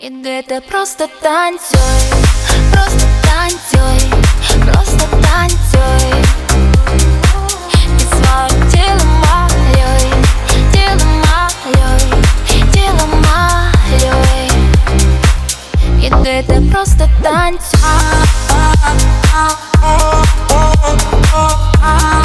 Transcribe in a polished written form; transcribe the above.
И ты просто танцуй, просто танцуй, просто танцуй. И своим телом малюй, телом малюй, телом малюй. И ты просто танцуй.